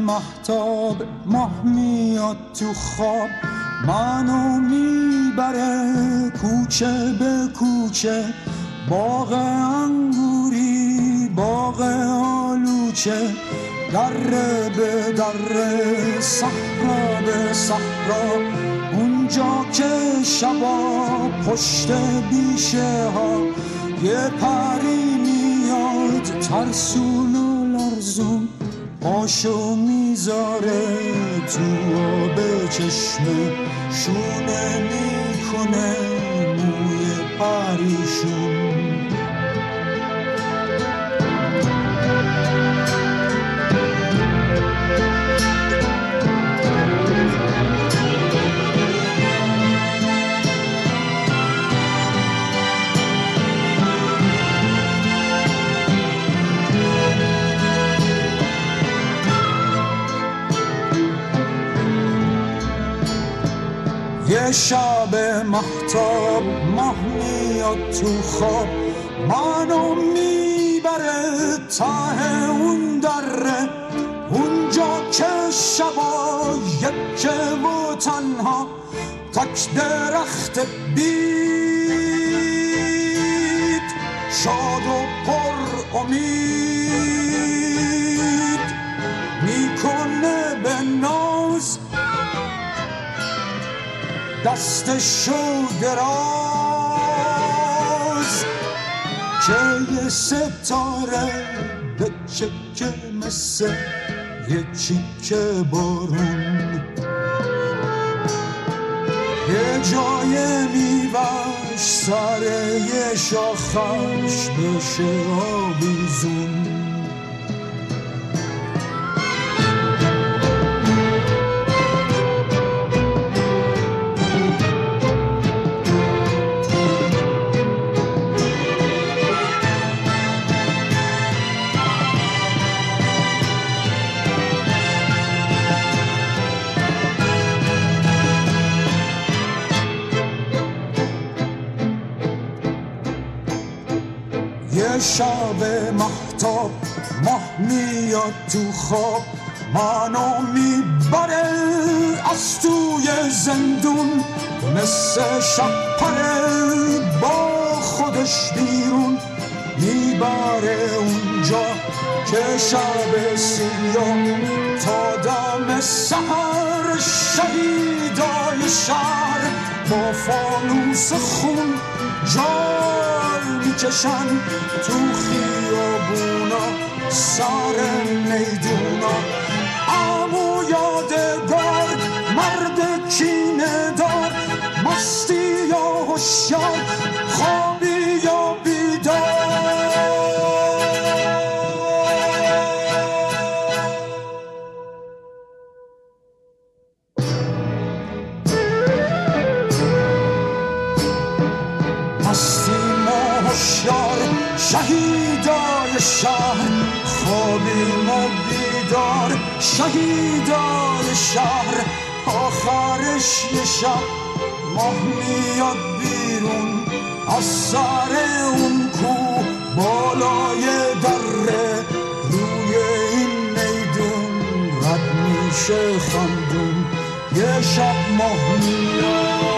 مهتاب ماه میاد تو خواب، منو میبره کوچه به کوچه، باغ انگوری باغ آلوچه، دره به دره صحرا به صحرا، اونجا که شبا پشت بیشه ها یه پری میاد ترسون و لرزون، پاشو میذاره تو آب چشمه، شونه میکنه موی پریشون. یه شب مهتاب ماه میاد تو خواب، منو میبره ته اون دره، اونجا که شبا یکه و تنها، تک درخت بید شاد و پر امید، میکنه به ناز دستشو دراز، که یه ستاره به چکه مثل یه چیکه بارون، یه جای میوش سر یه شاخش بشه آویزون. یه شب مهتاب ماه میاد تو خواب، منو میبره از توی زندون، مثل شب پره با خودش بیرون، میبره اونجا که شب سیاه تا دم سحر، شهیدای شهر با فانوس خون جال میکشن تو خیابونا سر میدونا. عمو یادگار مرد کینه دار، مستی یا هوشیار خوابی یا بیدار، شهیدای شهر خوابیم و بیدار، شهیدای شهر آخرش یه شب ماه میاد بیرون از سر اون کو بالای دره، روی این میدون رد میشه خندون، یه شب ماه میاد